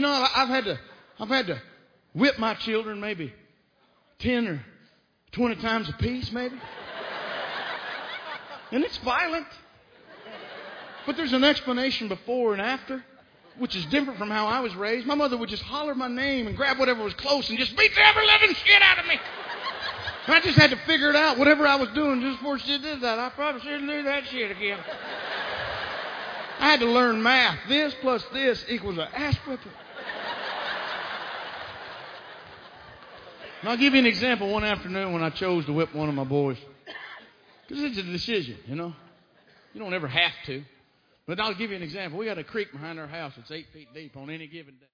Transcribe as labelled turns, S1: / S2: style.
S1: You know, I've had to whip my children maybe 10 or 20 times a piece, maybe. And it's violent. But there's an explanation before and after, which is different from how I was raised. My mother would just holler my name and grab whatever was close and just beat the ever-living shit out of me. And I just had to figure it out. Whatever I was doing just before she did that, I probably shouldn't do that shit again. I had to learn math. This plus this equals an ass whipping. And I'll give you an example one afternoon when I chose to whip one of my boys. Because it's a decision, you know. You don't ever have to. But I'll give you an example. We got a creek behind our house that's 8 feet deep on any given day.